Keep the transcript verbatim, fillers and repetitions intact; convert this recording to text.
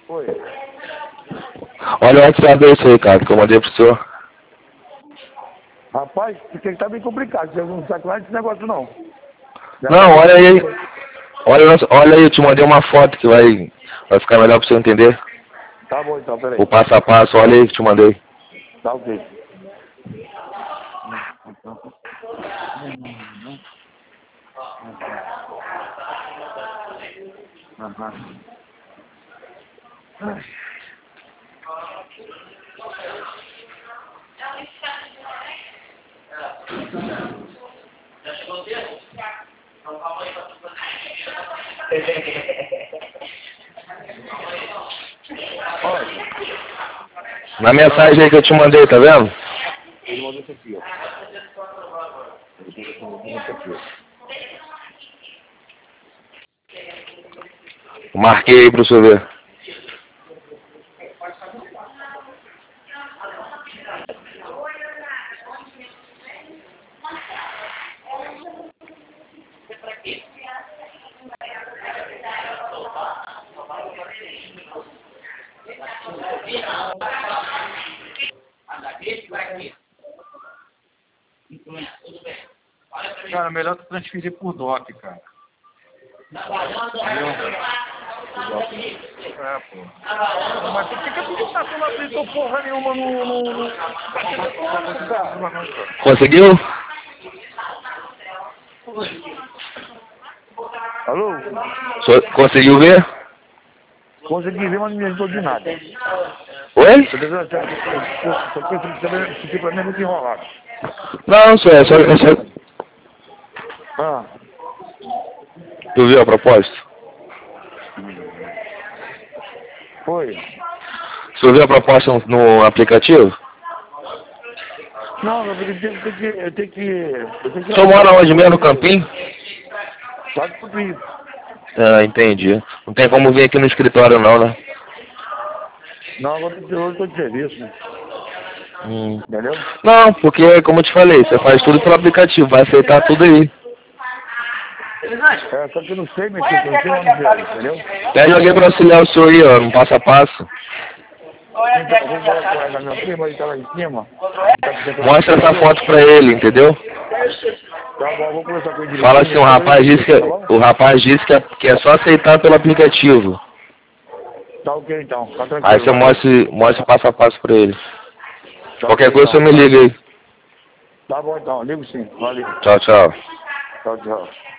Oi. Olha o WhatsApp aí, Ricardo, que eu mandei pro senhor. Rapaz, porque tá bem complicado. Você não sabe lá desse negócio, não. Já Não, tá olha aí. bem... Olha, nossa- olha aí, eu te mandei uma foto que vai, vai ficar melhor pra você entender. Tá bom, então, peraí. O passo a passo, olha aí que te mandei. Tá ok. Aham. Já chegou o tempo? Não, calma aí pra tu fazer. Olha, Na mensagem aí que eu te mandei, tá vendo? ele mandou isso aqui, ó. Ele mandou isso aqui, ó. Marquei aí pro senhor ver. Cara, melhor tu transferir por D O C, cara. Entendeu? É, pô. Mas por que que a aplicação não aplicou porra nenhuma no... no, no... cara? Conseguiu? Alô? So- Conseguiu ver? Consegui ver, mas não me ajudou de nada. Oi? Isso aqui isso aqui pra mim é muito enrolado. Não, senhor, é só, é só... Ah, Tu viu a proposta? foi. O senhor viu a proposta no, no aplicativo? Não, eu tenho que... Eu tenho que... Eu tenho que... Eu tenho que O senhor mora onde mesmo, no Campinho? Tá tudo isso. Ah, entendi. Não tem como vir aqui no escritório não, né? Não, agora eu tô- eu tô de serviço, né? Hum. Entendeu? Não, porque, como eu te falei, você faz tudo pelo aplicativo, vai aceitar tudo aí. É, só que eu não sei mexer, eu não sei onde ver, entendeu? Pede alguém pra auxiliar o senhor aí, ó, no passo a passo. Então, eu vou falar com ela, minha prima, ele tá lá em cima. Tá tentando- Mostra essa foto pra ele, entendeu? Tá bom, eu vou conversar com ele Fala direitinho. assim, o rapaz disse que, Tá bom? o rapaz disse que é, que é só aceitar pelo aplicativo. Tá ok, então. Tá tranquilo. Aí você valeu. mostra, mostra o passo a passo pra ele. Tá Qualquer ok, coisa você então. me liga aí. Tá bom, então. Ligo sim. Valeu. Tchau, tchau. Tchau, tchau.